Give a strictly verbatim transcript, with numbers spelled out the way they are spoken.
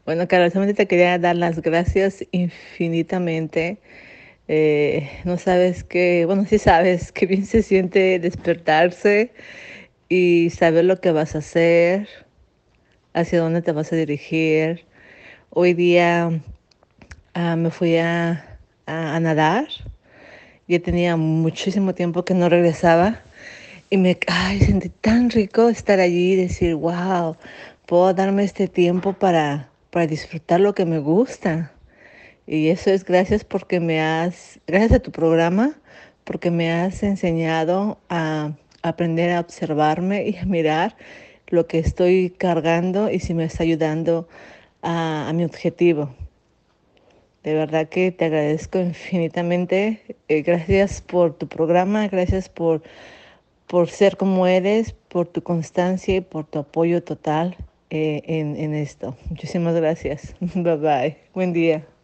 Bueno, Carol, solamente te quería dar las gracias infinitamente. Eh, no sabes qué, bueno, sí sabes qué bien se siente despertarse y saber lo que vas a hacer, hacia dónde te vas a dirigir. Hoy día ah, me fui a, a, a nadar. Ya tenía muchísimo tiempo que no regresaba y me, ay, sentí tan rico estar allí y decir, wow, puedo darme este tiempo para, para disfrutar lo que me gusta. Y eso es gracias porque me has, gracias a tu programa, porque me has enseñado a aprender a observarme y a mirar lo que estoy cargando y si me está ayudando a, a mi objetivo. De verdad que te agradezco infinitamente. Eh, gracias por tu programa, gracias por, por ser como eres, por tu constancia y por tu apoyo total eh, en, en esto. Muchísimas gracias. Bye bye. Buen día.